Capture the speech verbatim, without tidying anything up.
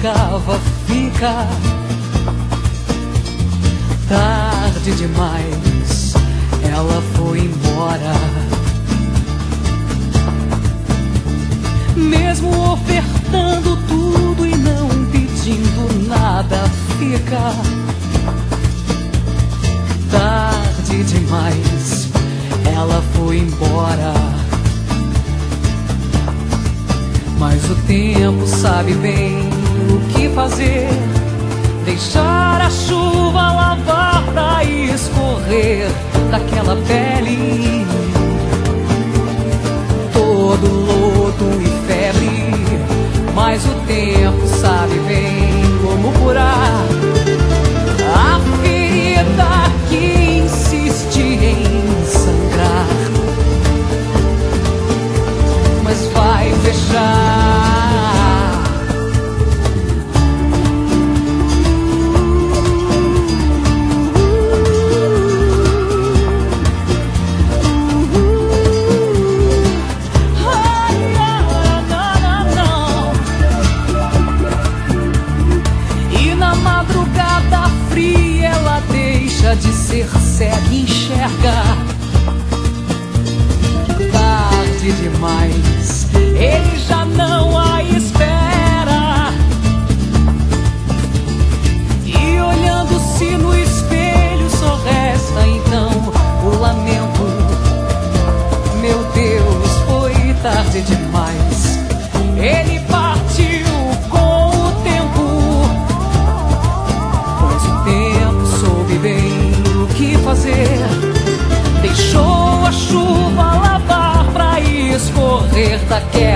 ficava, fica. Tarde demais, ela foi embora. Mesmo ofertando tudo e não pedindo nada, fica. Tarde demais, ela foi embora. Mas o tempo sabe bem o que fazer. Deixar a chuva lavar pra escorrer daquela pele. Todo lodo e febre, mas o tempo sabe bem como curar a ferida que insiste em sangrar. Mas vai fechar. De ser cega e enxerga. Tarde demais, ele já não a espera. E olhando-se no espelho só resta então o lamento. Meu Deus, foi tarde demais. Ele partiu com o tempo, pois o tempo soube bem o que fazer. Deixou a chuva lavar pra escorrer daquela